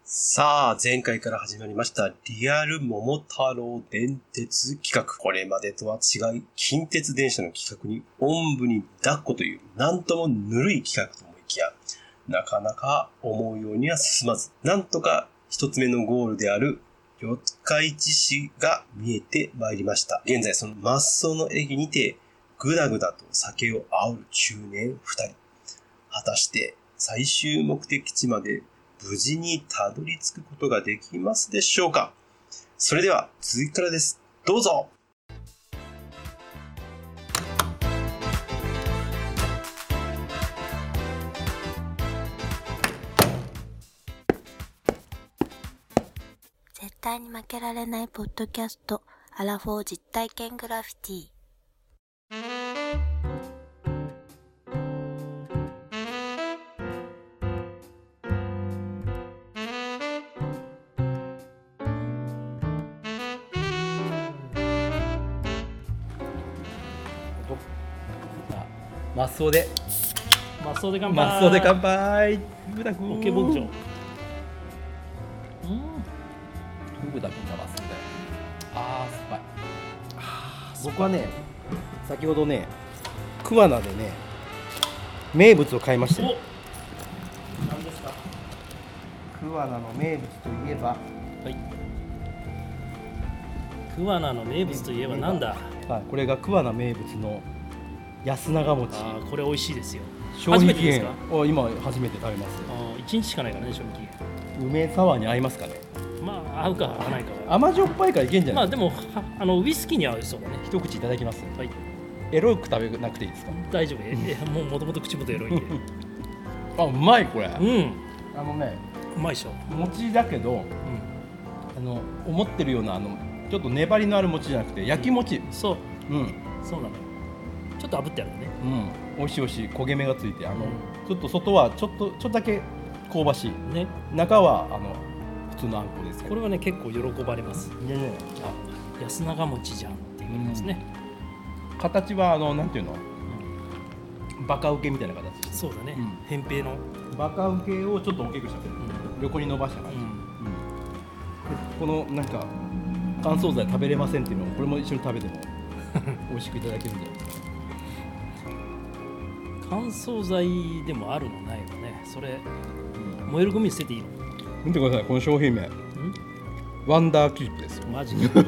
さあ、前回から始まりましたリアル桃太郎電鉄企画。これまでとは違い、近鉄電車の企画におんぶに抱っこという、なんともぬるい企画と思いきや、なかなか思うようには進まず、なんとか一つ目のゴールである四日市市が見えてまいりました。現在その真っ青の駅にて、ぐだぐだと酒を煽る中年二人。果たして最終目的地まで無事にたどり着くことができますでしょうか。それでは続きからです。どうぞ。 絶対に負けられないポッドキャスト、アラフォー実体験グラフィティ。 マッソーで乾杯。 マッソで乾杯。 グダグオッケー牧場。 グダグダマッソーで。酸っぱい。僕はね、先ほどね、桑名でね、名物を買いましたよ。 何ですか。 桑名の名物といえば、 はい。桑名の名物といえばなんだ。 はい、これが桑名名物の安長餅。 これ美味しいですよ。 消費期限。今初めて食べます。 1日しかないからね、賞味期限。 梅サワーに合いますかね。 まあ合うか合わないかは。 甘じょっぱいからいけんじゃない。 まあでもウイスキーに合うそうだね。 一口いただきます。 はい。 エロく食べなくていいですか。 大丈夫。もともと口元エロいんで。 うまいこれ。 うん。 うまいでしょ。 餅だけど、思ってるようなちょっと粘りのある餅じゃなくて焼き餅。 そう。そうなの。ちょっと炙ってあるね。 美味しい美味しい。焦げ目がついてちょっと外はちょっとだけ香ばしい。ね。中は普通のあんこです。 これはね結構喜ばれます。安長餅じゃんっていうことですね。 形はなんていうの？バカウケみたいな形。 そうだね。扁平のバカウケをちょっと大きくした横に伸ばした感じ。このなんか乾燥剤食べれませんっていうのをこれも一緒に食べても美味しくいただけるんじゃないですか。 乾燥剤でもあるのないのね。それ、燃えるゴミ捨てていいの？ 見てください、この商品名。ワンダーキープですよ。 マジで。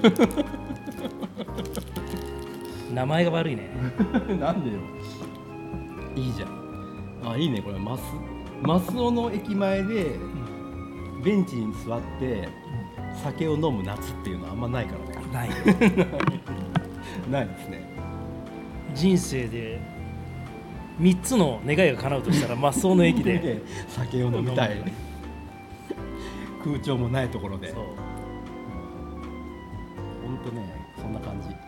名前が悪いね。 なんでよ。いいじゃん。いいねこれ。増尾の駅前でベンチに座って酒を飲む夏っていうのはあんまないからね。 ない。 ないですね。 人生で3つの願いが叶うとしたら増尾の駅で酒を飲みたい。空調もないところで。本当ね、そんな感じ。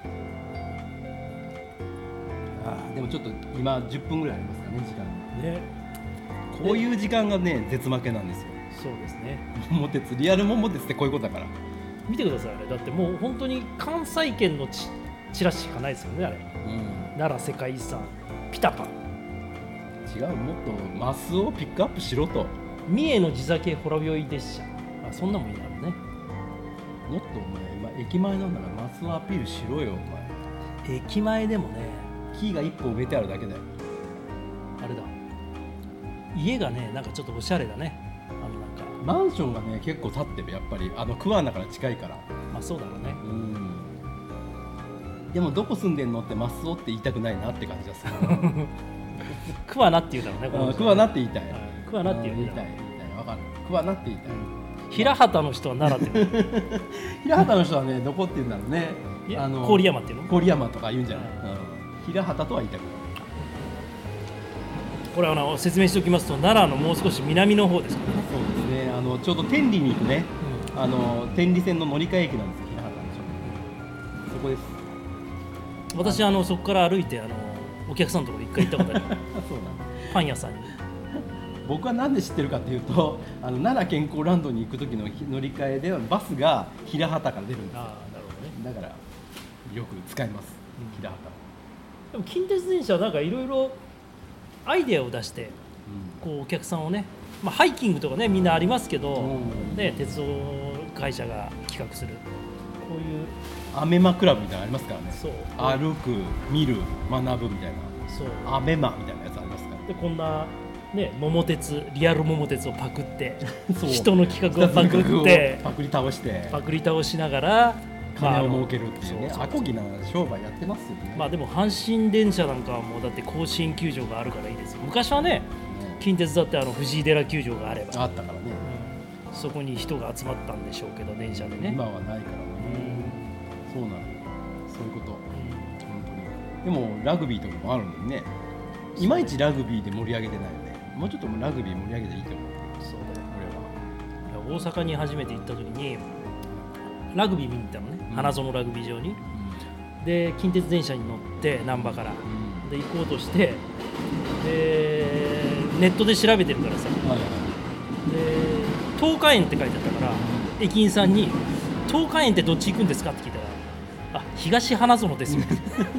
でもちょっと今10分ぐらいありますかね、時間ね。こういう時間がね、絶負けなんですよ。 そうですね。 桃鉄、リアル桃鉄ってこういうことだから。 見てください、あれだってもう本当に関西圏のチラシしかないですよね、あれ。奈良世界遺産ピタパン。 違う、もっとマスをピックアップしろと。 三重の地酒ほろ酔い列車。そんなもんいいだろうね。 もっとお前、今駅前なんだからマスをアピールしろよ、お前。駅前でもね、 木が一個植えてあるだけだよ。 あれだ。家がね、なんかちょっとおしゃれだね。 なんかマンションがね、結構建ってる、やっぱり桑名から近いから。 まあそうだろうね。 でもどこ住んでんのってマスオって言いたくないなって感じがする。 桑名って言うだろうね。 桑名って言いたい。 桑名って言いたい。 わかる。桑名って言いたい。 平畑の人は奈良って言う。 平畑の人はね、どこって言うんだろうね。 郡山っていうの？ 郡山とか言うんじゃない。平畑とは言いたくない。 これは説明しておきますと、奈良のもう少し南の方ですからね。 そうですね。ちょうど天理に行くね。天理線の乗り換え駅なんですよ、平畑の。そこです。 私そこから歩いてお客さんのところ一回行ったことある。 そうなんだ。 パン屋さんに。 僕はなんで知ってるかっていうと、奈良健康ランドに行く時の乗り換えではバスが平畑から出るんですよ。 なるほどね。 だからよく使います、平畑。 でも近鉄電車はなんかいろいろアイデアを出して、こうお客さんをねまあ、ハイキングとかねみんなありますけど、 うんね、鉄道会社が企画するこういうアメマクラブみたいなのありますからね。 そう歩く、見る、学ぶみたいな。 そうアメマみたいなやつありますからね。 でこんな、ね、桃鉄リアル桃鉄をパクってそう人の企画をパクってパクリ倒してパクリ倒しながら金を儲けるっていうね、 そうそうアコギな商売やってますよね。 まあでも阪神電車なんかはもうだって甲子園球場があるからいいですよ。昔はね近鉄だって藤井寺球場があればあったからね。 そこに人が集まったんでしょうけど電車でね今はないからね。そうなのよ。そういうこと。本当に。でもラグビーとかもあるのにね。いまいちラグビーで盛り上げてないよね。もうちょっとラグビー盛り上げていいと思う。 そうだよ俺は。 いや大阪に初めて行った時にラグビー見に行ったのね、 うん花園ラグビー場にで近鉄電車に乗って難波からで行こうとしてでネットで調べてるからさはいはい。 で東海園って書いてあったから駅員さんに東海園ってどっち行くんですかって聞いたらあ東花園ですよ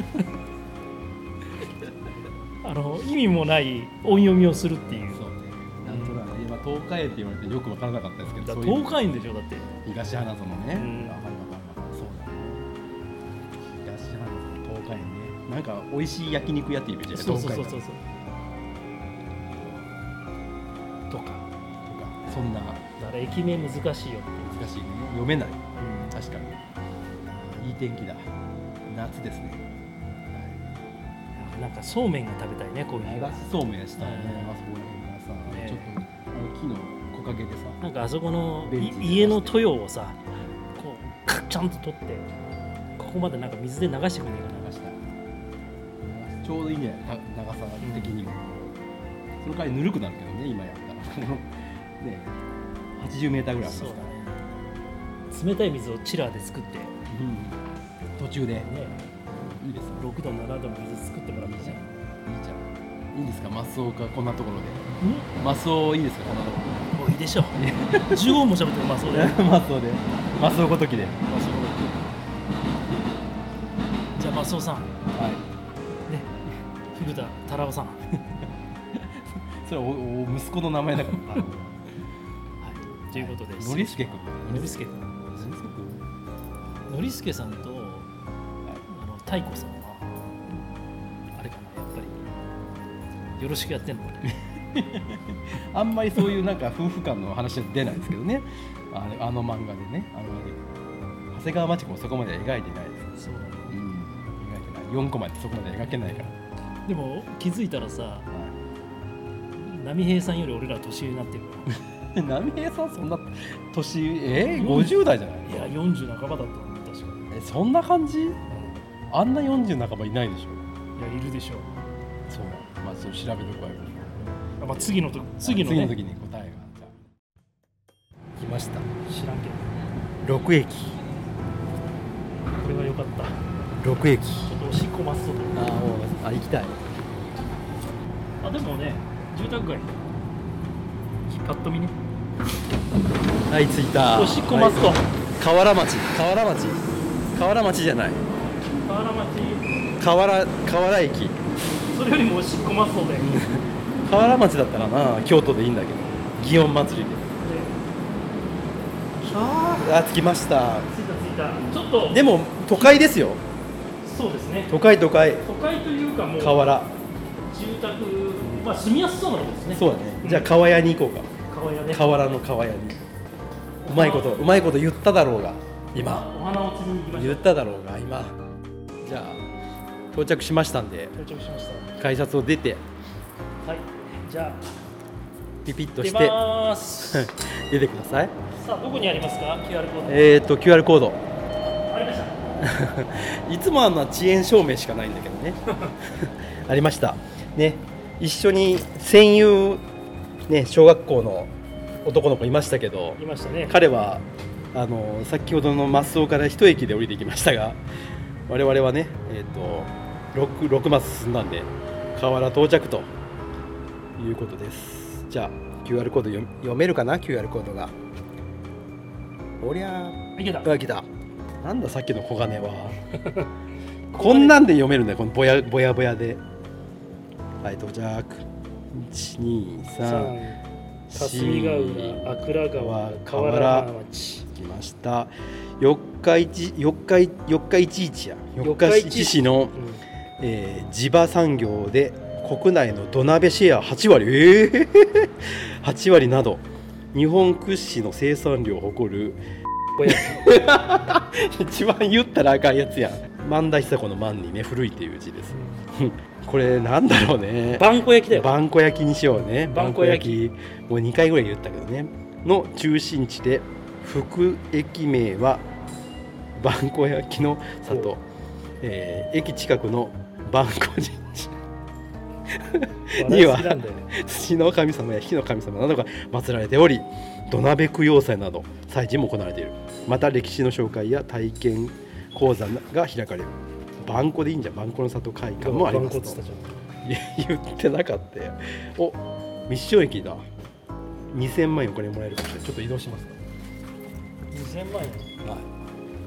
意味もない音読みをするっていうそうね。なんとなく今東海園って言われてよく分からなかったですけど。 だからそういう東海園でしょだって東花園ね。 うんわかるわかるわかる。そうだね。東花園東海園ね。なんか美味しい焼肉屋っていうイメージだよね。 そう東海園とかそんなだから駅名難しいよって難しいね。読めない。確かに。いい天気だ。夏ですね。 なんかそうめんが食べたいねこういう日流はしそうめんしたいね。 うんあそこら辺がさ、 ねちょっと木の木陰でさ。 なんかあそこのベンチで家の豊をさこうカッちゃんと取ってここまでなんか水で流してくれないかな流したい。ちょうどいいね。長さ的にも。その代わりぬるくなるけどね。今やったら。ね、80メーターぐらいありますかそうだら。 ね冷たい水をチラーで作ってね途中で。いいですね。 6度7度の水作ってもらってじゃんいいじゃん。いいんですか、マスオかこんなところで。マスオいいですか、こんなとこもういいでしょ15分も喋ってるマスオでろで。マスオで。マスオごときで。 じゃあマスオさんねはい。 福田太郎さん、 それは息子の名前だから。 はい、ということでノリスケ君。 ノリスケ君ノリスケ君。 ノリスケさんと太鼓さんはあれかなやっぱりよろしくやってんのかねあんまりそういうなんか夫婦間の話は出ないですけどね。あの漫画でね。長谷川町子もそこまで描いてないです。 そうだねうん。描いてない。4コマでそこまで描けないから。 でも気づいたらさは波平さんより俺ら年上になってるかい。波平さんそんな年50代じゃない？ らいや40半ばだったの確かに、 そんな感じ？あんな40半ばいないでしょ。 いやいるでしょそうだ。まあそれ調べとこうよ。 まあ、次のね、 次の時に答えがじゃあ来ました。 知らんけど 6駅。 これは良かった 6駅。 ちょっとおしっこますと行きたい。 でもね住宅街パッと見ねはい着いた。 おしっこますと、 河原町。河原町じゃない。 河原町河原駅。 それよりもおしっこますとで、 河原町だったらな京都でいいんだけど。祇園祭りで。着きました。 着いたちょっとでも都会ですよ。 そうですね都会。 都会というかもう河原。 住宅、まあ住みやすそうなとこですねそうだね。じゃあ川屋に行こうか。 川屋ね河原の川屋に。うまいこと言っただろうが今。 お花を摘みに行きましょう言っただろうが今。じゃあ到着しましたんで到着しました改札を出てはいじゃあピピッと出してます出てください。 さあどこにありますか QR コード、 QR コード。 ありましたいつもあんな遅延証明しかないんだけどね。ありましたね。一緒に戦友ね小学校の男の子いましたけど、 いましたね彼は先ほどの増尾から一駅で降りてきましたが、我々はね6マス進んだんで河原到着ということです。じゃあ QR コード読めるかな。 QR コードがおりゃいけたー来た。なんださっきの小金はこんなんで読めるんだよ、このぼやぼやで。はい到着。12345 霞ヶ浦、阿倉川、河原町来ました。四日市市の、地場産業で国内の土鍋シェア8割、8割など日本屈指の生産量を誇る一番言ったらあかんやつやん。萬田久子の万にね、古いっていう字です。これなんだろうね。 ばんこ焼きだよ。 ばんこ焼きにしようね。 ばんこ焼きもう2回ぐらい言ったけどね。の中心地で、副駅名はばんこ焼きの里、駅近くのばんこ神社には土の神様や火の神様などが祀られており、土鍋供養祭など祭事も行われている。また歴史の紹介や体験講座が開かれる。ばんこでいいんじゃん。ばんこの里会館もありますと。言ってなかったよ。お、ミッション駅だ。2000万円お金もらえるかもしれない。ちょっと移動しますか。 2000万円、はい、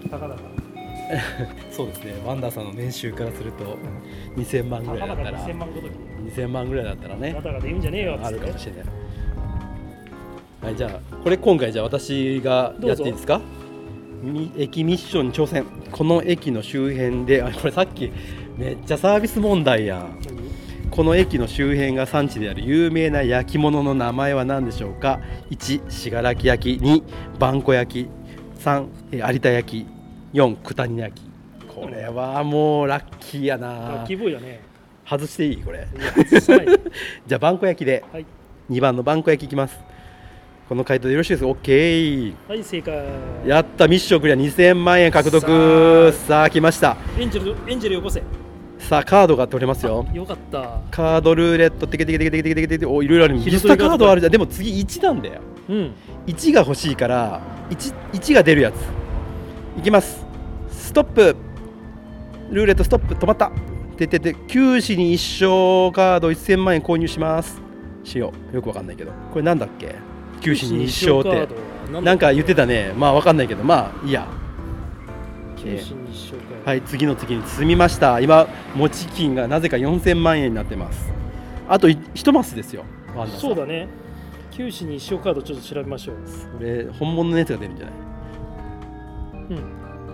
高々 そうですね。ワンダーさんの年収からすると2000万ぐらいだったら、2000万ぐらいだったらね、 ガタガタ言うんじゃねえよ、 あるかもしれない。はい、じゃあこれ今回じゃあ私がやっていいですか。駅ミッションに挑戦。この駅の周辺で、これさっきめっちゃサービス問題やん。この駅の周辺が産地である有名な焼き物の名前は何でしょうか。1、信楽焼、2、ばんこ焼、3、有田焼、4、九谷焼。これはもうラッキーやな。 ラッキーボーイだね。 外していいこれ。 外さないじゃあばんこ焼きで、はい、2番のばんこ焼きいきます。この回答でよろしいですか。 OK。 はい、正解。 やった。ミッションクリア。2000万円獲得。さあ来ました。 エンジェルよこせ。 さあカードが取れますよ。 よかった。 カードルーレットテケテケテケテケテケテケ、お、いろいろある。ビスタカードあるじゃん。でも次1なんだよ、うん、1が欲しいから 1が出るやついきます。ストップ。ルーレットストップ。止まった。九死に一生カード1000万円購入します。しよう。よくわかんないけどこれなんだっけ。九死に一生ってなんか言ってたね。まあわかんないけど、まあいいや。 九死に一生か。 はい、次の次に進みました。今持ち金がなぜか4000万円になってます。あと1マスですよ。 そうだね。九死に一生カードちょっと調べましょう。 これ本物のやつが出るんじゃない。うん。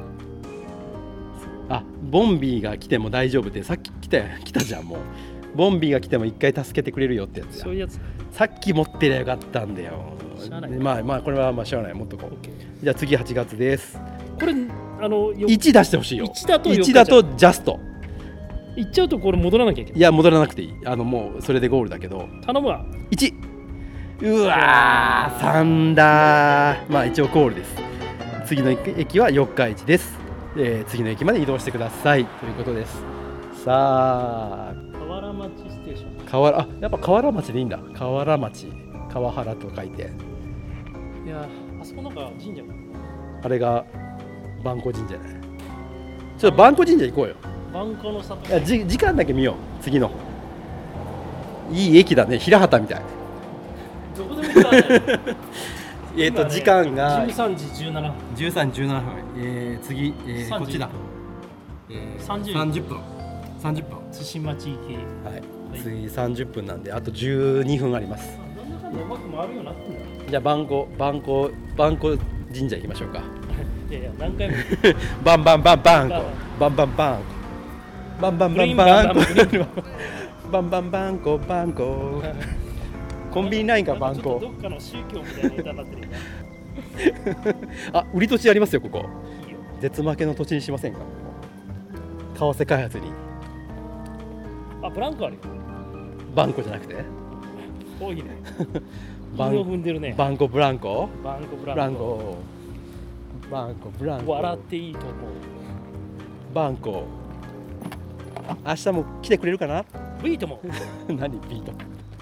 あ、ボンビーが来ても大丈夫ってさっき来たじゃん。もうボンビーが来ても一回助けてくれるよってやつや。 そういうやつ。 さっき持ってりゃよかったんだよ。まあこれはまあしょうがない。もっとこう。じゃあ次8月です。 これ 1出してほしいよ。 1 だとジャスト。 いっちゃうとこれ戻らなきゃいけない。 いや戻らなくていい。もうそれでゴールだけど。 頼むわ。 1。うわー3だ。まあ一応ゴールです。次の駅は四日市です。次の駅まで移動してくださいということです。さあ河原町ステーション。 やっぱ河原町でいいんだ。河原町、川原と書いて。 いやあそこなんか神社。 あれが萬古神社ね。ちょっと萬古神社行こうよ。 萬古の里。 いや時間だけ見よう。次のいい駅だね。平畑みたい。 どこでも行ったね。時間が 13時17分。 13時17分。次、こっちだ。30分。30分。 対馬地域。 はい。次30分なんであと12分あります。 なんだかんだうまく回るようになってんだ。 じゃあ萬古神社行きましょうか。 いや何回もバンバンバンバンコバンバンバンコバンバンバンバンコバンバンバンコバンココンビニないんかバンコ。 どっかの宗教みたいなネタになってるよ。 あ、売り土地ありますよここ。絶負けの土地にしませんか。為替開発に。 あ、ブランコあるよ。 バンコじゃなくて。 多いね。韻を踏んでるね。 バンコブランコ。 バンコブランコ。 バンコブランコ。 笑っていいと思う。 バンコ。明日も来てくれるかな。 いいと思う。何ビート。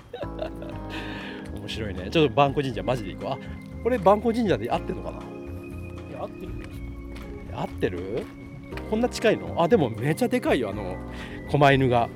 面白いね。ちょっとバンコ神社マジで行こう。あ、これバンコ神社で合ってるのかな。いや合ってる。 合ってる？こんな近いの？あ、でもめちゃでかいよ狛犬が。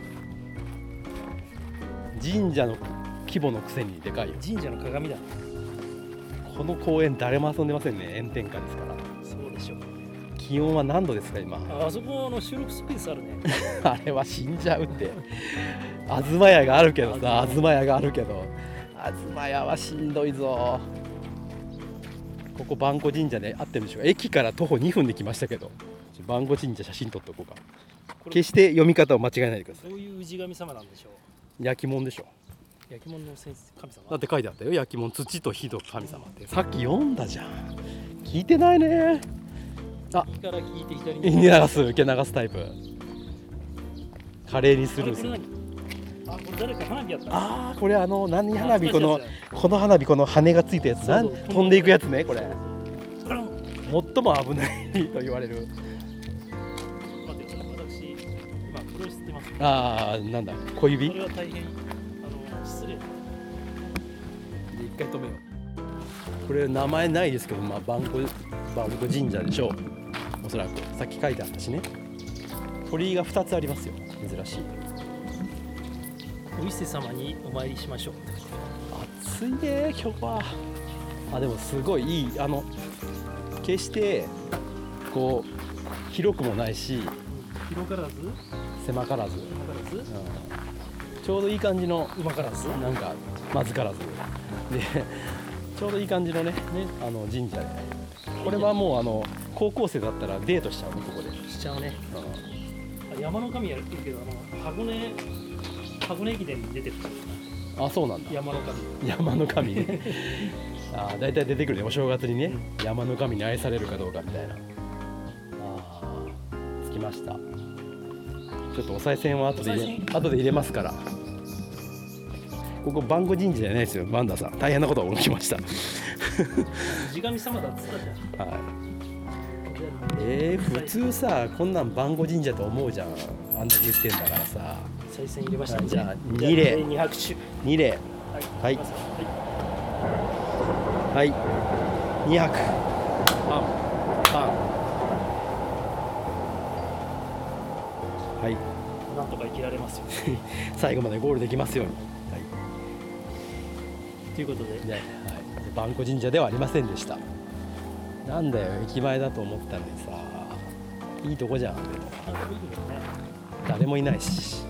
神社の規模のくせにでかいよ。 神社の鏡だ。 この公園誰も遊んでませんね。炎天下ですから。 そうでしょう。 気温は何度ですか今。 あそこの収録スペースあるね。 あれは死んじゃうって。東屋があるけどさ、東屋があるけど、 東屋はしんどいぞ。ここ萬古神社で合ってるでしょうか。駅から徒歩2分で来ましたけど、萬古神社写真撮っとこうか。決して読み方を間違えないでください。 どういう氏神様なんでしょう。 焼き物でしょ。 焼き物の神様だって書いてあったよ。焼き物、土と火と神様って。さっき読んだじゃん。聞いてないね。あ、 右から引いて左受にけ流すタイプ。華麗にするんですよ。 これ誰か花火やった。 ああ、これ何花火、この花火、この羽がついたやつ、飛んでいくやつね。これ最も危ないと言われる。 待って、私今プロレスってます。 ああ、なんだ、小指。 これは大変失礼。 一回止めよう。これ名前ないですけど、まあ萬古神社でしょう。おそらくさっき書いてあったしね。鳥居が2つありますよ。珍しい。 お伊勢様にお参りしましょう。 暑いね今日は。でもすごいいい。決してこう広くもないし、 広からず狭からず、ちょうどいい感じの、 うまからず、 なんかまずからずで、ちょうどいい感じのね神社で、これはもう高校生だったらデートしちゃうね。ここでしちゃうね。山の神やってるけど、箱根駅伝に出てるから。 あ、そうなんだ。山の神ね。だいたい出てくるね、お正月にね、山の神に愛されるかどうかみたいな。着きました。ちょっとお賽銭は後で入れますから。ここ萬古神社じゃないですよ、バンダさん。大変なことが起きました。 氏神様だっつったじゃん。 はい。普通さ、こんなん萬古神社と思うじゃん。あんだけ言ってんだからさ。 賽銭入れましたね。 じゃあ2例。2例。はい。はい。200。パン。はい。 なんとか生きられますよ。 最後までゴールできますように。はい。 ということで、 萬古神社ではありませんでした。なんだよ、駅前だと思ったんでさ。いいとこじゃん。誰もいないし。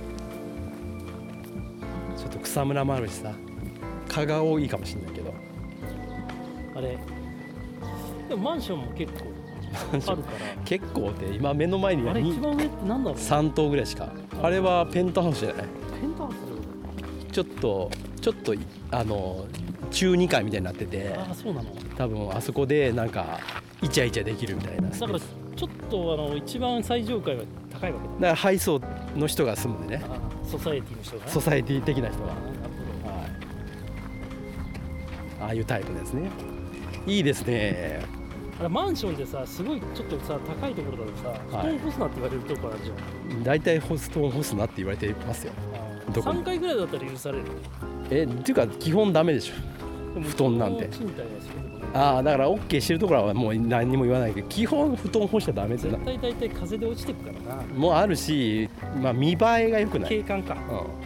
ちょっと草むらもあるしさ。蚊が多いかもしれないけど。 あれでもマンションも結構あるから。 結構って今目の前には一番上ってなんだろう。 3棟ぐらいしか。あれはペントハウスじゃない。 ペントハウス。 ちょっと中2階みたいになってて。 そうなの。 多分あそこでなんかイチャイチャできるみたいな。 だからちょっと一番最上階は高いわけだ。 だからハイソの人が住むんでね。 ソサエティの人が。 ソサエティ的な人が。ああいうタイプですね。いいですね。 マンションでさ、すごいちょっとさ、高いところだとさ、布団干すなって言われるとこあるじゃん。 大体布団干すなって言われてますよ。 3回ぐらいだったら許される。 っていうか基本ダメでしょ。布団なんて。だから OK してるところはもう何にも言わないけど、基本布団干しちゃダメですよ。 大体風で落ちてくからな。 もうあるし、見栄えが良くない。 景観か。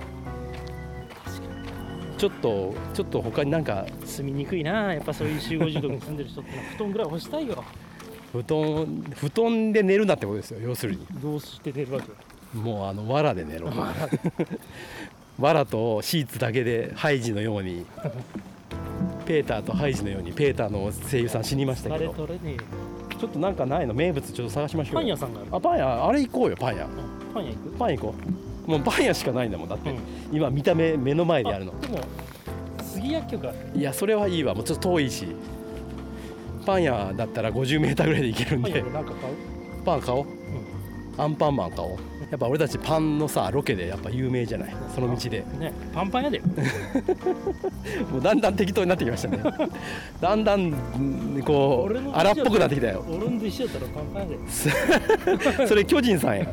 ちょっと他になんか住みにくいな。やっぱそういう集合住宅に住んでる人って布団ぐらい干したいよ。 布団で寝るなってことですよ。要するにどうして寝るわけ。 もう藁で寝ろ。藁とシーツだけでハイジのようにペーターとハイジのように。ペーターの声優さん死にましたけど。ちょっとなんかないの、名物ちょっと探しましょう。 パン屋さんがある。 パン屋、あれ行こうよ。パン屋行こう。もうパン屋しかないんだもん。だって、今見た目の前でやるの。 でも杉薬局が。 いや、それはいいわ。もうちょっと遠いし。パン屋だったら50メーターぐらいで行けるんで。パン買おう。アンパンマン買おう。やっぱ俺たちパンのさ、ロケでやっぱ有名じゃない。その道でね。パンパンやで。 もうだんだん適当になってきましたね。だんだんこう荒っぽくなってきたよ。 俺の弟子やったらパンパンやで。それ巨人さんや。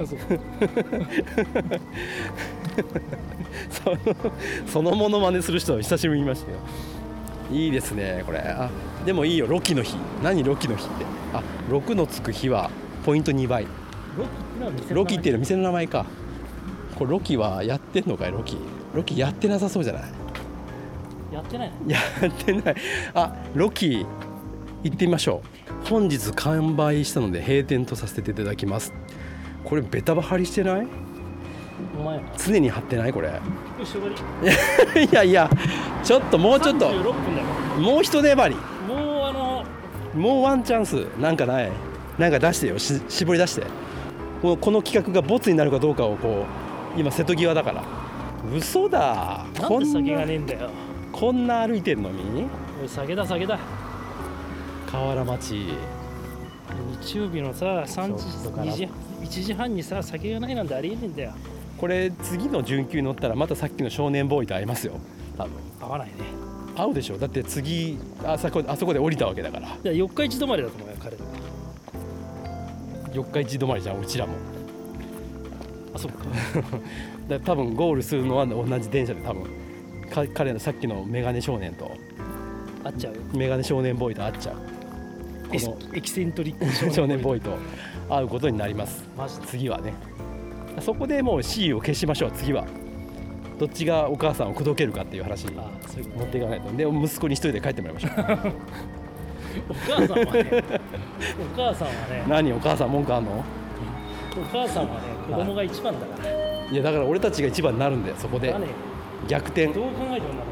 そのモノマネする人は久しぶりに見ましたよ。いいですねこれ。でもいいよ。ロキの日。何ロキの日って。6のつく日はポイント2倍。ロキっていうのは店の名前か。これロキはやってんのかい。ロキやってなさそうじゃない。 やってない。 ロキ行ってみましょう。本日完売したので閉店とさせていただきます。これベタバ張りしてない？ お前常に張ってないこれ後ろがいやいやちょっともうちょっと 36分だよ。 もう一粘りもうもうワンチャンスなんかないなんか出してよ絞り出してこの企画がボツになるかどうかをこう今瀬戸際だから嘘だなんで酒がねえんだよ。 こんな歩いてんのにおい酒だ酒だ。 河原町日曜日のさ3時2時1時半にさ酒がないなんてありえねえんだよ。 これ次の準急乗ったらまたさっきの少年ボーイと会いますよ多分合わないね。 会うでしょだって次あそこで降りたわけだからいや四日市止まりだと思うよ彼らは。 四日市止まりじゃんうちらもあそうかだ多分ゴールするのは同じ電車で多分彼のさっきのメガネ少年と会っちゃう。 メガネ少年ボーイと会っちゃうこのエキセントリック少年ボーイと会うことになりますマジで。 次はねそこでもう C を消しましょう次はどっちがお母さんを口説けるかっていう話にあそういうこ持っていかないとで息子に一人で帰ってもらいましょうと。お母さんはねお母さんはね何お母さん文句あんのお母さんはね子供が一番だから。 いやだから俺たちが一番になるんだよそこでだね逆転どう考えてもな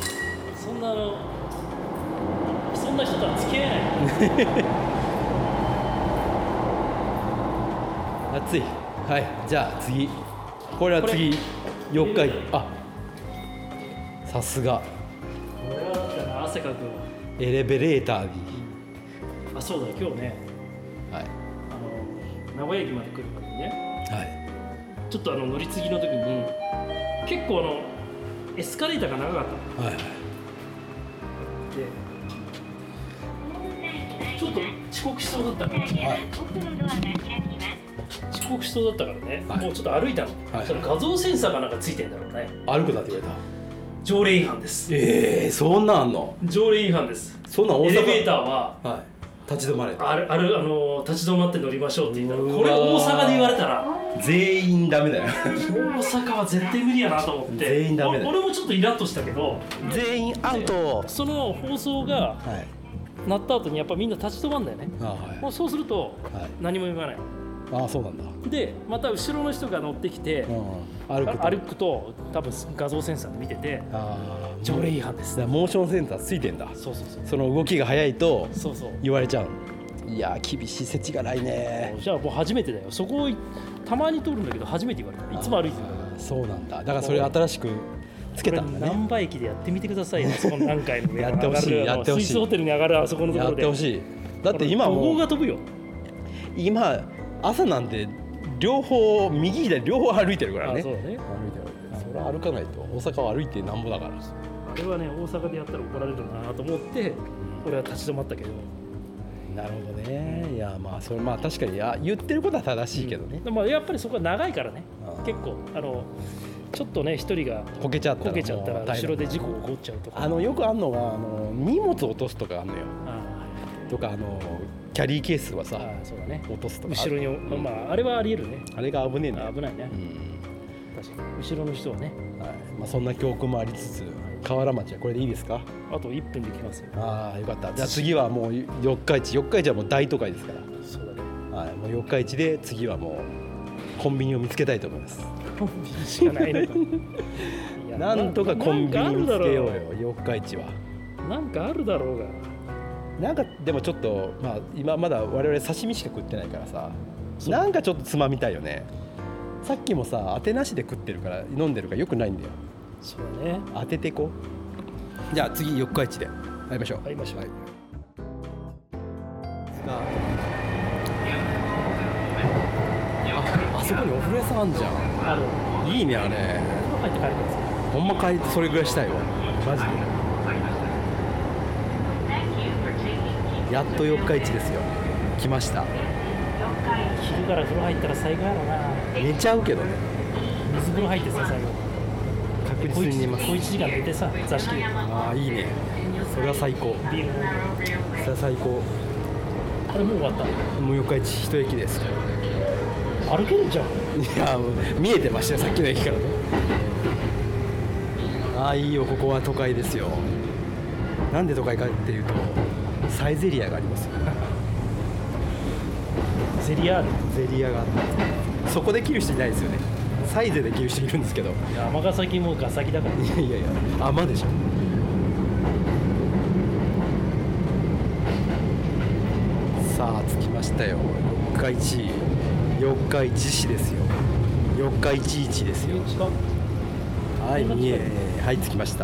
そんな人とは付き合えない暑いはいじゃあ次これは次4日あさすが俺はだったら汗かくわ。 エレベレーターにあそうだよ今日ねはい名古屋駅まで来るまでにねはいちょっと乗り継ぎの時に結構エスカレーターが長かったのはいでちょっと遅刻しそうだったから、遅刻しそうだったからね、 はいもうちょっと歩いたの、それ画像センサーかなんかついてんだろうね。 歩くなって言われた条例違反です。 そんなんあんの条例違反です。 そんなん大阪エレベーターははい立ち止まれ立ち止まって乗りましょうって言ったら、 うわーこれ大阪で言われたら全員ダメだよ大阪は絶対無理やなと思って全員ダメだよ俺もちょっとイラッとしたけど、 全員アウトその放送がはい鳴った後にやっぱみんな立ち止まるんだよね。もうそうするとはい何も言わない。 ああそうなんだでまた後ろの人が乗ってきて、歩くと多分画像センサーで見てて条例違反です。 モーションセンターついてんだそうそうそうその動きが速いとそうそう。 言われちゃういやー厳しい世知辛いねじゃあもう初めてだよ。そこをたまに通るんだけど初めて言われた。いつも歩いてるんだから。 そうなんだだからそれ新しくつけたんだね難波駅でやってみてくださいよ。あそこの何回の上やってほしいやってほしいスイスホテルに上がるあそこのとこやろでってほしいだって今怒号もうが飛ぶよ。 今朝なんて両方右左両方歩いてるからねそうだね。 歩いてるそれは歩かないと大阪は歩いてなんぼだからあれはね大阪でやったら怒られるなと思って俺は立ち止まったけど、 なるほどねいやまあそれまあ確かに言ってることは正しいけどね、 でもやっぱりそこは長いからね。結構ちょっとね一人がこけちゃったらこけちゃったらもう大変後ろで事故起こっちゃうとかよくあんのが荷物落とすとかあんのよとかキャリーケースはさそうだね。 落とすとか後ろにまああれはありえるね。 あれが危ねえんだよ危ないね。確かに後ろの人はね。 はいまあ、そんな教訓もありつつ河原町はこれでいいですかあと1分できますよ。 ああよかったじゃあ次はもう四日市はもう大都会ですからそうだね。 はい、もう四日市で次はもうコンビニを見つけたいと思いますコンビニしかないのか。いやなんとかコンビニ見つけようよ四日市はなんかあるだろうが。 なんかでもちょっとまあ今まだ我々刺身しか食ってないからさなんかちょっとつまみたいよねさっきもさ当てなしで食ってるから飲んでるからよくないんだよそうだね。 当ててこじゃあ次四日市で会いましょう会いましょう。 あそこにお風呂屋さんあんじゃんいいねあれ入って帰るんですか。 ほんま帰ってそれぐらいしたいわマジでやっと四日市ですよ来ました昼から風呂入ったら最高やろな。 寝ちゃうけどね水風呂入ってさ最後。 確実に寝ます小1時間寝てさ座敷でああいいねそれは最高ビール飲んで。 それは最高あれもう終わった。 もう四日市一駅です歩けるじゃん。 いやもう見えてましたよさっきの駅からねああいいよここは都会ですよなんで都会かっていうとサイゼリアがありますよゼリアール。 ゼリアがあってそこで切る人いないですよねサイゼできる人いるんですけど、 いや尼崎もガサキだからいやいやいや、甘でしょ。さあ着きましたよ。四日市、四日市市ですよ。四日市市ですよ。はい、三重、はい着きました。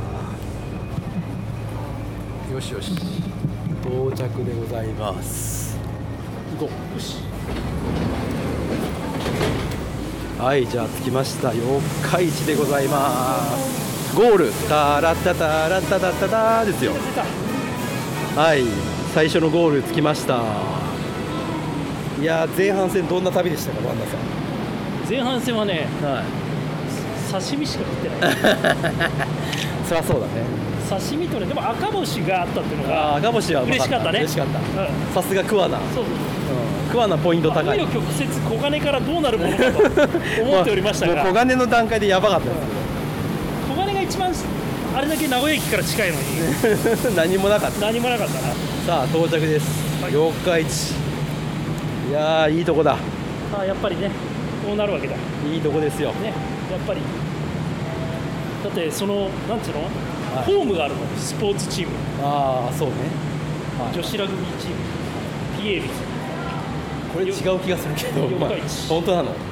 よしよし、到着でございます。行こう。よし。はい、じゃあ着きました。四日市でございます。ゴール、タラッタタラッタタタタですよ。はい、最初のゴール着きました。いやー、前半戦どんな旅でしたか、ワンダさん。 前半戦はね、 はい、 刺身しか食ってないそりゃそうだね。 刺身とね、でも赤星があったっていうのが赤星はうま嬉しかったね。 嬉しかった。 うん、 さすが桑名。 そうそう、 桑名ポイント高い。 紆余曲折小金からどうなるものかと思っておりましたが、 もう小金の段階でやばかったです小金が一番あれだけ名古屋駅から近いのにけど何もなかった。 何もなかったな。 さあ到着です、はい、四日市。いやー、いいとこだ。 あ、やっぱりね、こうなるわけだ。 いいとこですよね、やっぱりだってそのなんつうの、 はい、 ホームがあるの、スポーツチーム。 ああ、そうね、はい、 女子ラグビーチームピエールズ。 これ違う気がするけど、まあ、本当なの、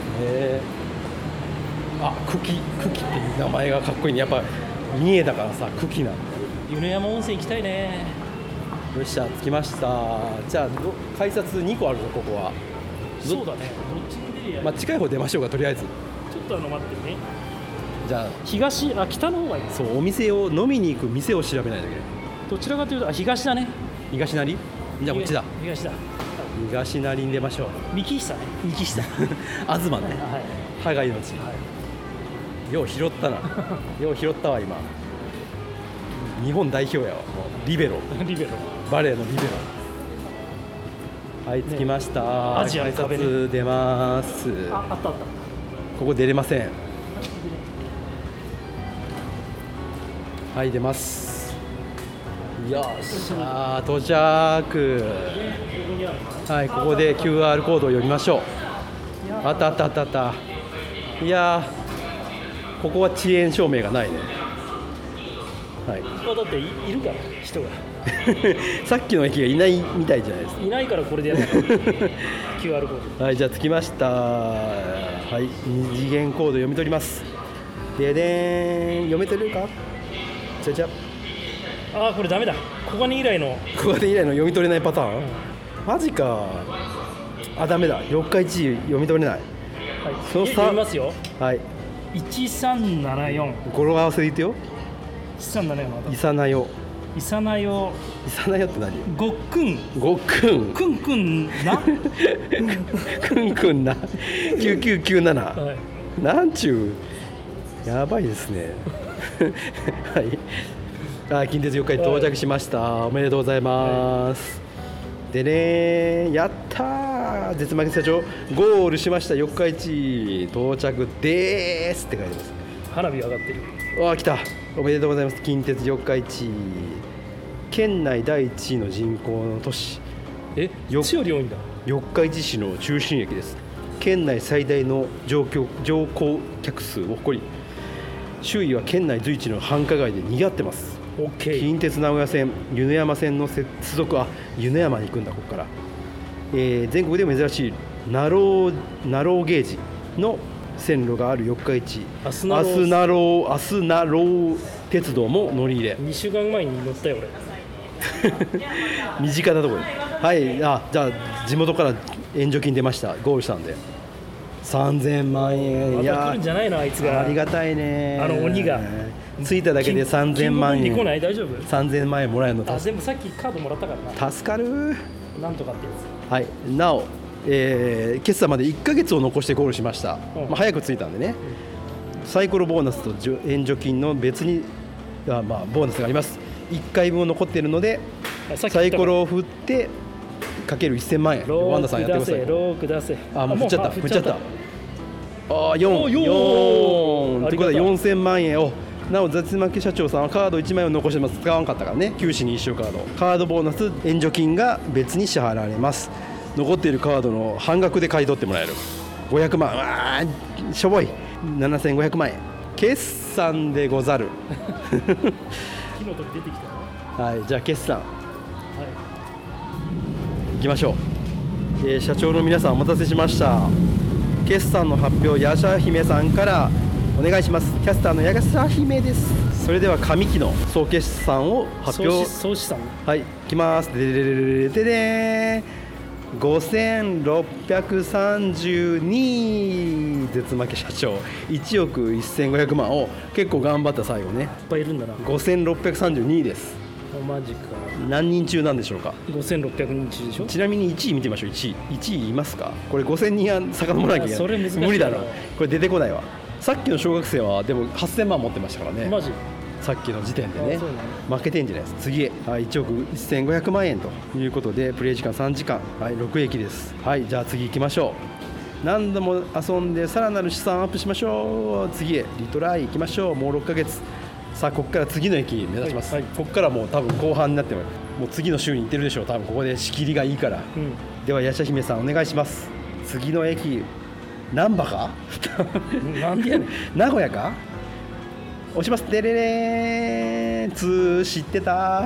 あ、久喜っていう名前がかっこいいね。やっぱ三重だからさ、久喜なんだよ。 米山温泉行きたいね。 よっしゃ、着きました。じゃあ改札2個あるぞ、ここは。 そうだね、どっちに出るや、 まあ、近い方出ましょうか、とりあえず。 ちょっと待ってね。 じゃあ北の方がいい。 そう、お店を飲みに行く店を調べないといけない。 どちらかというと東だね。 東成？じゃあこっちだ。 東だ。 東成に出ましょう。 三木久ね。三木久。 東ね。 はい。 歯が命。 はい、 よう拾ったな。よう拾ったわ今。日本代表やわ。もうリベロ。 リベロ。 バレーのリベロ。はい、着きました。ね、 アジアの壁ね。 改札出ます。 あった。ここ出れません。はい、出ます。よっしゃー、到着。はい、ここで QR コードを読みましょう。あった。いやー、ここは遅延証明がないね。はい。 ここだっているから人が。 さっきの駅がいないみたいじゃないですか。 いないからこれでやる。QR コード。 はい、じゃあ着きました。はい、二次元コード読み取ります。ででーん、読めてるか？じゃあ、これダメだ。小金以来の読み取れないパターン、マジか。あ、ダメだ。四日市読み取れない。はい、 その読みますよ。 はい、 1374。 語呂合わせで言ってよ。 1374。 イサナヨって何？ ごっくんくんなくんな9997、はい、なんちゅう、やばいですね。はい、近鉄四日市到着しました、はい、おめでとうございます、はい、でね、やったー、絶負け社長ゴールしました。四日市到着でーすって書いてます。 花火上がってる。 わあ、来た。おめでとうございます。近鉄四日市、県内第1位の人口の都市。 いつより多いんだ。 四日市市の中心駅です。県内最大の乗降客数を誇り、周囲は県内随一の繁華街で賑わってます。近鉄名古屋線、湯野山線の接続、湯野山に行くんだ、ここから。全国でも珍しいナローゲージの線路がある四日市、アスナロー鉄道も乗り入れ。 2週間前に乗ったよ俺。 身近なところで。はい、じゃあ地元から援助金出ました。ゴールしたんで3000万円。 また来るんじゃないの、あいつが。 ありがたいね。 鬼が着いただけで3000万円。 来ない？大丈夫 ？3000万円もらえるの。 全部さっきカードもらったからな。 助かる。 なんとかってやつ。はい、なお、決算まで1ヶ月を残してゴールしました。早く着いたんでね、サイコロボーナスと援助金の別にボーナスがあります。1回分残っているので、サイコロを振ってかける1000万円。ワンダさんやってください。 6出せ。 もう振っちゃった。4ということで4000万円を。なお雑負け社長さんはカード1枚を残してます。使わなかったからね。九死に一生カードボーナス援助金が別に支払われます。残っているカードの半額で買い取ってもらえる。 500万、わーしょぼい。7500万円決算でござる木の時出てきたよ。 はい、じゃあ決算はいいきましょう。社長の皆さんお待たせしました。決算の発表、ヤシャ姫さんからお願いします。キャスターのヤシャ姫です。それでは上期の総決算を発表。 総資産はい、いきます。でででででで5632絶負け社長1億1500万を結構頑張った最後ね。 いっぱいいるんだな。 5632です。 マジか。 何人中なんでしょうか。 5600人中でしょ。 ちなみに1位見てみましょう。1位いますか。これ5000人は遡らなきゃいけない。 それ難しい。 無理だろ。これ出てこないわ。さっきの小学生はでも8000万持ってましたからね。 マジ。 さっきの時点でね、 そうなの。 負けてんじゃないです。次へ、はい、1億1500万円ということでプレイ時間3時間、はい、6駅です。はい、じゃあ次行きましょう。何度も遊んでさらなる資産アップしましょう。次へリトライ行きましょう。もう6ヶ月。さあここから次の駅目指します、 はいはい、 ここからもう多分後半になってもう次の週に行ってるでしょう。多分ここで仕切りがいいから、 うん、 ではヤシャ姫さんお願いします。次の駅難波かなんでやねん名古屋か。押します。デレレーンツ知ってた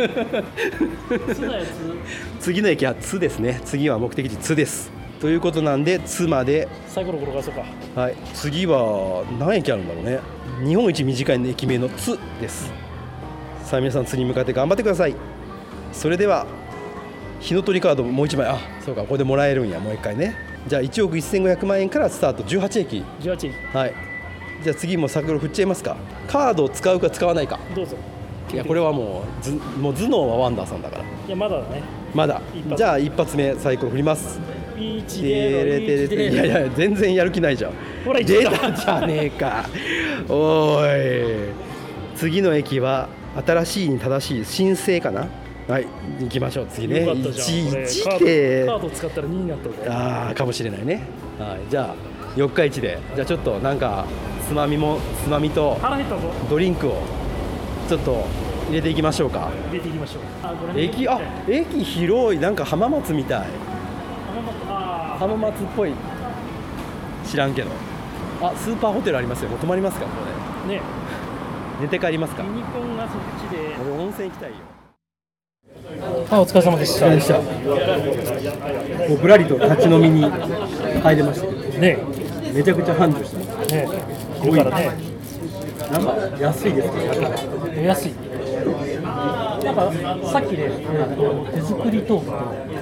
次の駅はツですね。次は目的地ツですということなんでツまでサイコロ転がそうか。 はい、次は何駅あるんだろうね。日本一短い駅名のツです。さあ皆さんツに向かって頑張ってください。それでは日の鳥カードもう1枚。あ、そうか、ここでもらえるんや。もう1回ね。じゃあ1億1500万円からスタート。18駅。 18駅。 はい、じゃあ次もサイコロ振っちゃいますか。カードを使うか使わないか。 どうぞ。 いやこれはもう頭脳はワンダーさんだから。 いやまだだね。 まだ。じゃあ一発目サイコロ振ります。いやいや全然やる気ないじゃん。 ほら出たじゃねえか。おい、次の駅は新しいに正しい新生かな。はい、行きましょう。次ね。1でカード使ったら2になったぞ。 ああかもしれないね。はい、じゃあ4日市で、じゃあちょっとなんかつまみとドリンクをちょっと入れていきましょうか。 入れていきましょう。 駅広い。なんか浜松みたい。浜松っぽい。知らんけど。あ、スーパーホテルありますよ。もう泊まりますかここで。ね。寝て帰りますか。 ユニコンがそっちで。 俺温泉行きたいよ。 お疲れ様でした。 もうぶらりと立ち飲みに入れましたね。 めちゃくちゃ繁盛してますね。いいからね。なんか安いですね。 安い。なんかさっきね、手作り豆腐と、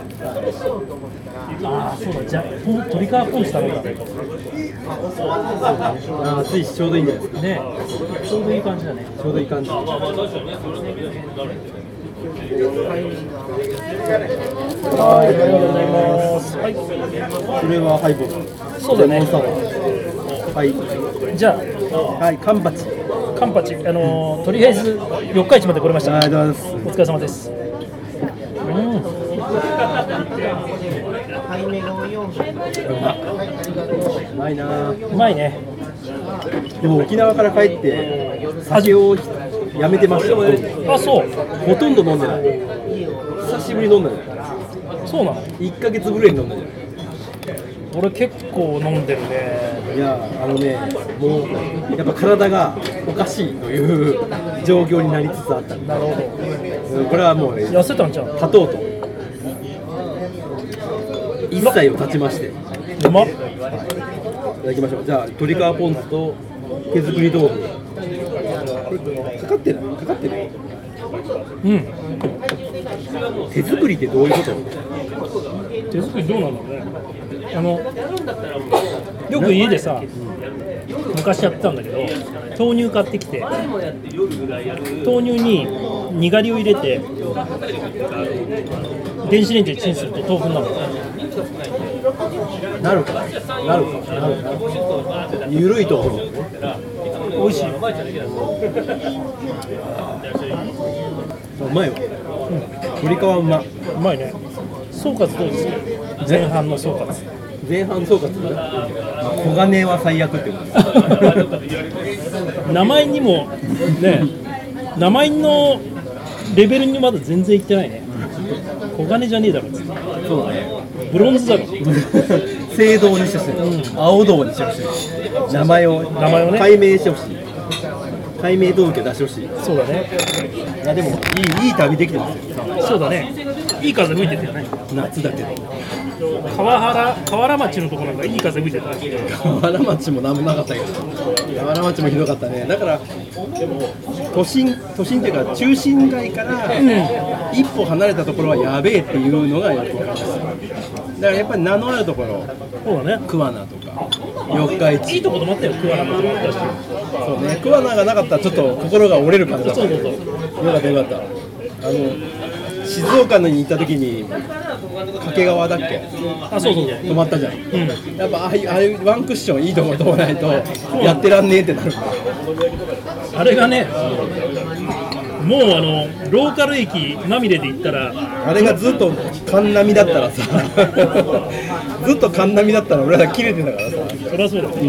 ああそうだ、じゃあ鶏皮ポンチ頼んだ。 あ、暑いしちょうどいいんじゃないですかね。ちょうどいい感じだね。 ちょうどいい感じ。はい、ありがとうございます。はい。それはハイボール。 そうだね。 はい。 じゃあ、 はい、カンパチ。 とりあえず四日市まで来れました。 ありがとうございます。 お疲れ様です。 うまいな。 うまいね。 でも沖縄から帰って酒をやめてました。 あ、そう。 ほとんど飲んでない。久しぶりに飲んだじゃない。 そうなの。 1ヶ月ぶりに飲んだじゃない。 俺結構飲んでるね。 いや、もうやっぱ体がおかしいという状況になりつつあった。 なるほど。 これはもうね、 痩せたんじゃん。 立とうと1歳を経ちまして、 うまっ。 いただきましょう。じゃあ鶏皮ポン酢と手作り豆腐。かかってる。 うん。 手作りってどういうこと？ 手作りどうなんだろうね。よく家でさ、昔やってたんだけど、豆乳買ってきて、豆乳ににがりを入れて電子レンジでチンすると豆腐になる。 なるか。ゆるい豆腐。 美味しい。 うまいわ。鶏皮うま。 うまいね。総括どうですか？前半の総括。 前半総括。小金は最悪ってことです。 名前にもね、名前のレベルにまだ全然いってないね。小金じゃねえだろ。 そうだね。 ブロンズだろ。 青銅にしてほしい、青銅にしてほしい、名前をね解明してほしい、解明届出してほしい。 そうだね。 いやでもいい旅できてますよ。 そうだね。いい風吹いてたよね。 夏だけど河原町のところなんかいい風吹いてた。 河原町も何もなかったけど、河原町もひどかったね。だから都心っていうか中心街から一歩離れたところはやべえっていうのがよく分かります。だからやっぱり名のあるところ、 そうだね。 桑名とか四日市、 いいとこ泊まったよ。桑名も泊まったし。 そうね、桑名がなかったらちょっと心が折れる感じだった。 そう。 よかったよかった。静岡に行った時に掛川だっけ、 そう泊まったじゃん、やっぱああいうワンクッションいいところ泊まないとやってらんねえってなる。 あれがね、もうローカル駅まみれで行ったら、 あれがずっと神波だったらさずっと神波だったら俺ら切れてたからさ。 そりゃそうだ、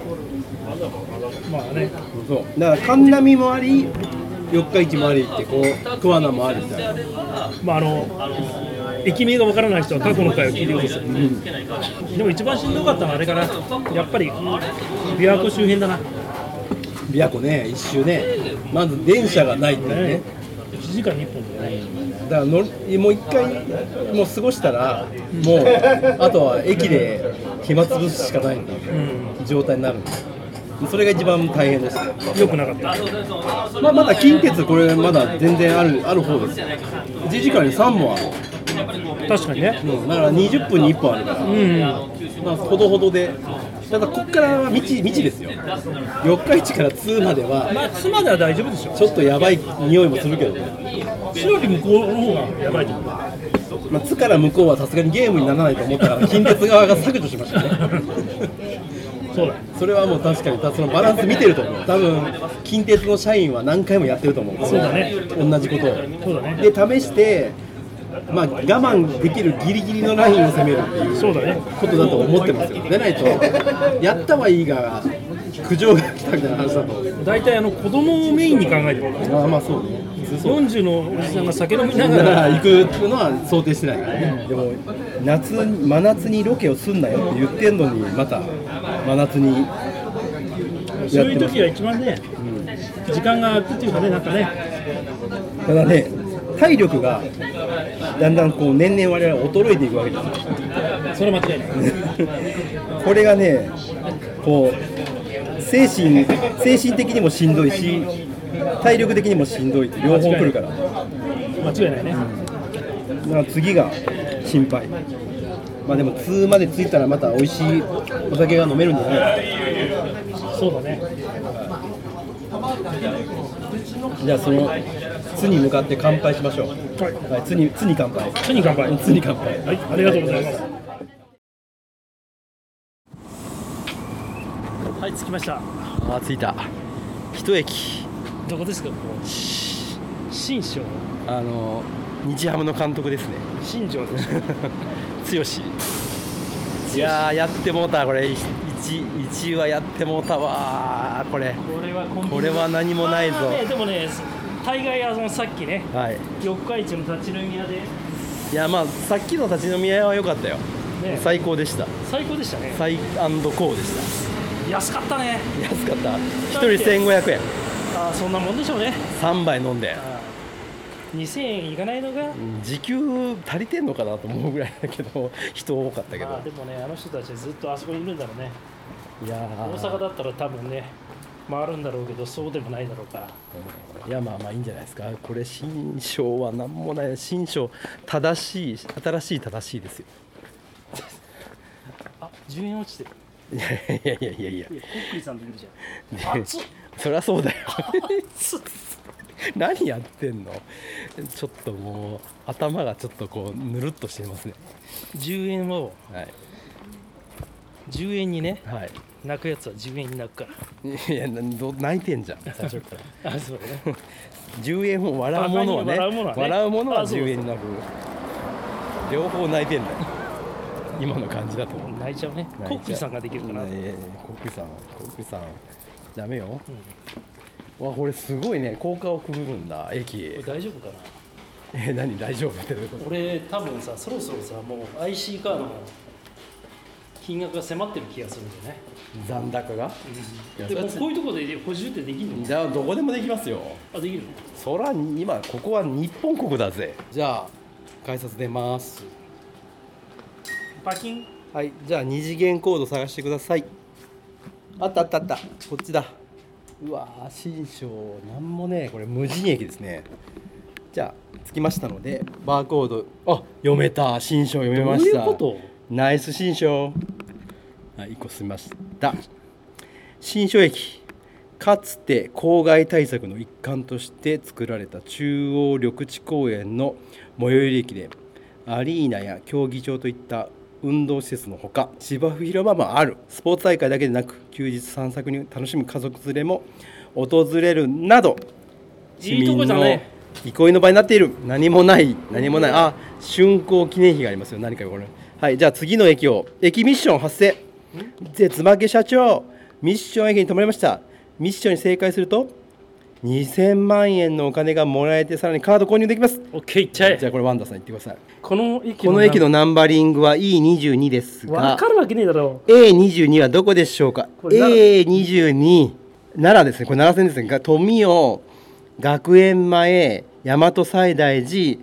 まあね、 そうだから神波もあり四日市もありってこう桑名もありみたいな。 まあ駅名がわからない人は過去の回を聞いてください、でも一番しんどかったのはあれかな、やっぱり琵琶湖周辺だな。 琵琶湖ね、一周ね、まず電車がないってね、 1時間に1本だよね。 だからもう一回もう過ごしたら、もうあとは駅で暇つぶすしかない状態になるんです。それが一番大変です。 よくなかった。 まだ近鉄これまだ全然ある方ですよ。1時間に3本ある。 確かにね。 だから20分に1本あるから、まあ、ほどほどで。ただここからは未知ですよ。四日市から津までは、 まあ津までは大丈夫でしょ。 ちょっとやばい匂いもするけどね。 白木向こうの方がやばいと思う。 まあ、津から向こうはさすがにゲームにならないと思ったから近鉄側が削除しましたね。 そうだ。 それはもう確かにそのバランス見てると思う。多分近鉄の社員は何回もやってると思う。 そうだね。 同じことを。 そうだね。 で試して、まあ、我慢できるギリギリのラインを攻めるっていうそうだね。 ことだと思ってますよ。でないとやったはいいが苦情が来たみたいな話だと。 大体子供をメインに考えてる。 まあそうね。 40のおじさんが酒飲みながら行くのは想定してないからね。でも真夏にロケをすんなよって言ってんのにまた真夏にそういう時は一番ね、時間が空くっていうかね、なんかね。 ただね、体力がだんだんこう年々我々衰えていくわけですよ。 それは間違いない。 これがね、こう精神的にもしんどいし、体力的にもしんどいって両方来るから。 間違いないね。 だから次が心配。まあでも通まで着いたらまた美味しいお酒が飲めるんじゃないか。 そうだね。 じゃあその津に向かって乾杯しましょう。はい、津に乾杯。 津に乾杯。 津に乾杯。 はい、ありがとうございます。はい、着きました。 あ、着いた。一駅。 どこですか？新庄。 日ハムの監督ですね。 新庄です。 剛。いやー、やってもうたこれ。1位はやってもうたわこれは何もないぞ。 でもね、大概さっきね、 はい、 四日市の立ち飲み屋で、 いやまあさっきの立ち飲み屋は良かったよ、ね、最高でした。 最高でしたね。 最高でした。 安かったね。 安かった。1人1500円。 あ、そんなもんでしょうね。 3杯飲んで 2000円いかないのが、 時給足りてんのかなと思うぐらいだけど人多かったけど。 でもね、あの人たちずっとあそこにいるんだろうね。 いや大阪だったら多分ね回るんだろうけど、そうでもないだろうから。 いやまあいいんじゃないですか。これ新庄は何もない。新庄新しいですよ。 あ、10円落ちてる。 いやコックリさんといるじゃん。熱っ。 そりゃそうだよ。何やってんの。ちょっともう頭がちょっとこうぬるっとしてますね。 10円を、 はい、 10円にね、 はい、 泣くやつは10円に泣くから。 いや泣いてんじゃん最初から。 あ、そうね。 10円を笑うものはね、笑うものは10円に泣く。両方泣いてんだよ今の感じだと。 泣いちゃうね。コックリさんができるかな。 コックリさんダメよ、わ、これすごいね。高架をくぐるんだ駅。 これ大丈夫かな。 何大丈夫ってどういうこと？ 俺多分さそろそろさもう IC カードの金額が迫ってる気がするんだよね。 残高が？ でもこういうところで補充ってできるの？ じゃあどこでもできますよ。 あ、できるの？ そら今ここは日本国だぜ。じゃあ改札出ます。 パキン。 はい、じゃあ二次元コード探してください。あったあったあった、こっちだ。うわー、新章なんもね、これ無人駅ですね。じゃあ着きましたのでバーコード、あ、読めた。新章読めました。 どういうこと？ ナイス新章。はい、1個進みました。新章駅、かつて公害対策の一環として作られた中央緑地公園の最寄り駅で、アリーナや競技場といった運動施設のほか芝生広場もある。スポーツ大会だけでなく休日散策に楽しむ家族連れも訪れるなど、市いいとこ民のじゃね。 憩いの場になっている。何もない。あ、竣工記念碑がありますよ。何かこれ。はい、じゃあ次の駅を。駅ミッション発生。絶負け社長、ミッション駅に停まりました。ミッションに正解すると2000万円のお金がもらえて、さらにカード購入できます。 オッケー、いっちゃえ。 じゃあこれワンダさん言ってください。 この駅のナンバリングは E22 ですが、 分かるわけねえだろ。 A22 はどこでしょうか。 これ A22 奈良ですね。これ奈良線ですね。富雄学園前大和西大寺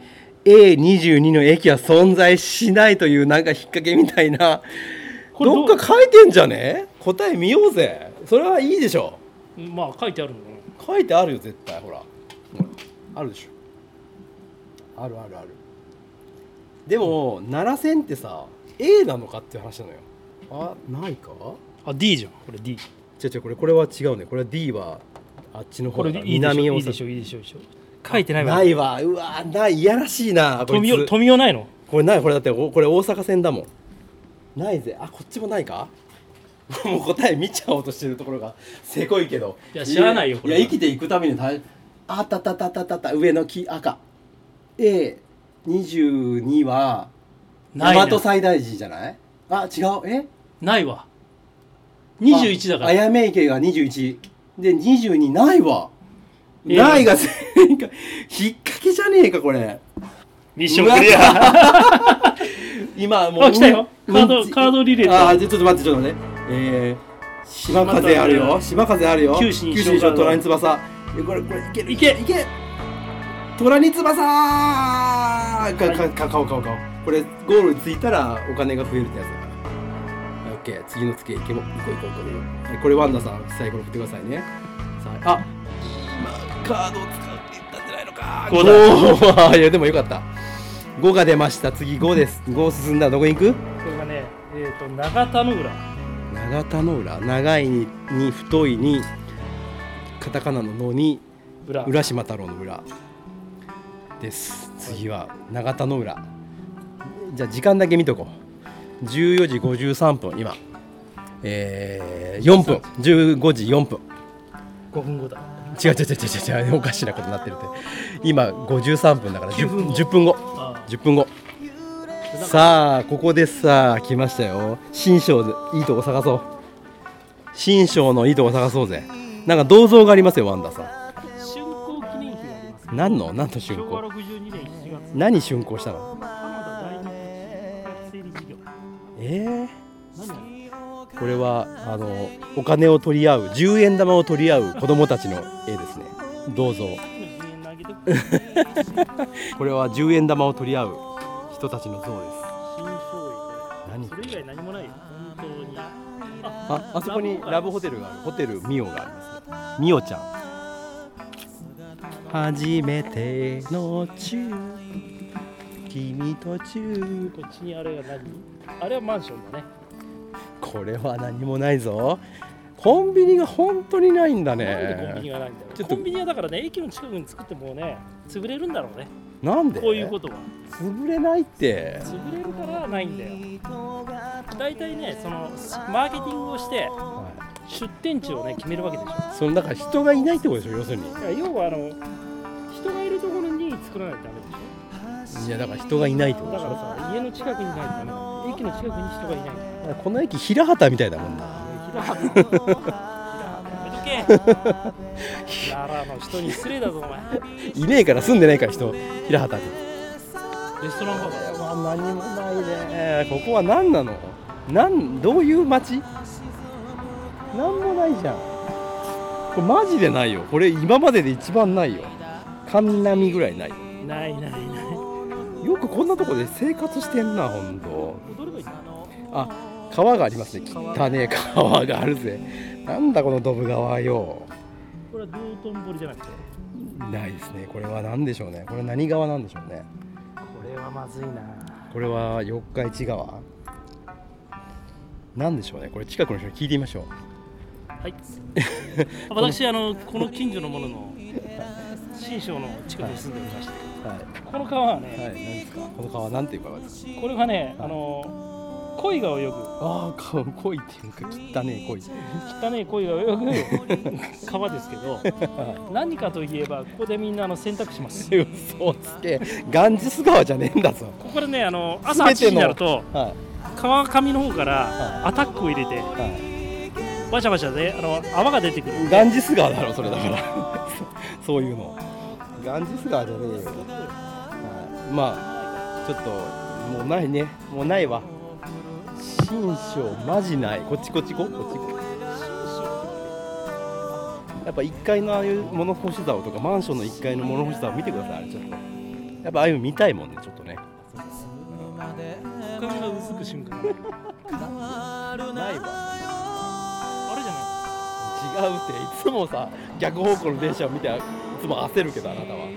A22 の駅は存在しないというなんか引っ掛けみたいな、どっか書いてんじゃね。答え見ようぜ。それはいいでしょ。 まあ書いてあるのかな。 書いてあるよ絶対。ほらあるでしょ。ある。でも奈良線ってさ A なのかっていう話なのよ。あ、ないか。 あ、D じゃん。これ D。 違う、これは違うね。これは D はあっちの方だ。 これいいでしょ。 南大阪。 いいでしょ。いいでしょ。書いてないわ。 ないわ。うわ、いやらしいな。 富雄ないの？ これない。これだってこれ大阪線だもん。ないぜ。あ、こっちもないか。もう答え見ちゃおうとしてるところがせこいけど。 いや知らないよこれ。 いや生きていくためにあった。上の木赤。A22 は大和西大寺じゃない？あ、違う。 ないわ。21だから。 あやめ池が21で22ないわ。ないが引っ掛けじゃねえかこれ。 ミッションクリア。 今もうあ、来たよ。カードリレー。 あ、ちょっと待って。島風あるよ。 九死に一生虎に翼。これいけ。虎に翼。買おう。これゴールに着いたらお金が増えるってやつだから。オッケー、次の月へ行こう。これワンダさん最後に振ってくださいね。あ、今カードを使うって言ったんじゃないのか。5だ。いやでもよかった。5が出ました。次5です。5進んだらどこに行く？ これがね、長田の浦。 長いに太いにカタカナののに浦島太郎の浦です。次は長田の浦。じゃあ時間だけ見とこう。14時53分今、4分15時4分 5分後だ。 違うおかしなことになってるって。今53分だから10分後。さあここでさ来ましたよ。新章でいいとこ探そう。新章のいいとこ探そうぜ。なんか銅像がありますよワンダさん。 竣工記念碑があります。 何の竣工？ 昭和62年7月。 何竣工したの？ 浜田大学整理事業。 これはお金を取り合う10円玉を取り合う子供たちの絵ですね。銅像。これは10円玉を取り合う人たちの像です。 それ以外何もないよ本当に。 あそこにラブホテルがある。ホテルミオがありますね。ミオちゃん。初めてのチュー君とチュー。 こっちにあれが何？あれはマンションだね。 これは何もないぞ。コンビニが本当にないんだね。 なんでコンビニがないんだよ。コンビニはだからね、駅の近くに作ってもね潰れるんだろうね。 なんで？ こういうことは潰れないって。 潰れるからないんだよ。だいたいね、そのマーケティングをして、出店地をね決めるわけでしょ。 そのだから人がいないってことでしょ。要するに。 いや要は人がいるところに作らないとダメでしょ。 いやだから人がいないってことでしょ。 だからさ、家の近くにないとダメだ。駅の近くに人がいない。 この駅平畑みたいだもんな。 平畑。やめとけ。 奈良の人に失礼だぞお前。 いねえから住んでないから人、平畑に。 レストランバーガー。 何もないね。ここは何なの？どういう街？なんもないじゃん。これマジでないよ。これ今までで一番ないよ。神並みぐらいない。 ない。 よくこんなとこで生活してんな、ほんと。 どれがいいの？ あ、川がありますね。汚ねえ川があるぜ。なんだこのドブ川よ。 これは道頓堀じゃなくて。 ないですね。これは何でしょうね。これ何川なんでしょうね。 これはまずいな。 これは四日市川なんでしょうね。これ近くの人に聞いてみましょう。 はい。私この近所のものの新庄の近くに住んでおりまして、 はい。 この川はね、 はい。何ですか。この川なんていう川ですか。 これがね、鯉が泳ぐ、 ああ、鯉っていうか汚ねえ鯉。 汚い鯉が泳ぐ川ですけど、何かといえばここでみんな洗濯します。 嘘つけ。ガンジス川じゃねえんだぞ。 ここでね、朝8時になるとはい。 川上の方からアタックを入れて、 はバシャバシャで泡が出てくる。 い。ガンジス川だろそれだからそういうの。ガンジス川じゃねえよ。はい。まあちょっともうないね。もうないわ。新庄マジない。こっち。やっぱ1階のああいう物干し竿とかマンションの1階の物干し竿見てください。あれちょっとやっぱああいうの見たいもんねちょっとね。 股間がうずく瞬間ないわ。 あれじゃない。 違うっていつもさ逆方向の電車を見ていつも焦るけどあなたは。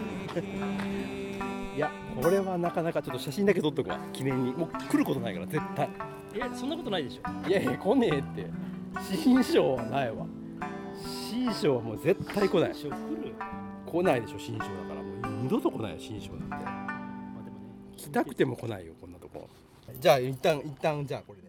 いやこれはなかなかちょっと写真だけ撮っとくわ記念に。もう来ることないから絶対。 そんなことないでしょ。 いや来ねえって。新庄はないわ。新庄はもう絶対来ない。 来る。 来ないでしょ新庄だから。もう二度と来ないよ新庄だって。 まあでもね、 来たくても来ないよこんなとこ。じゃあ一旦じゃあこれで。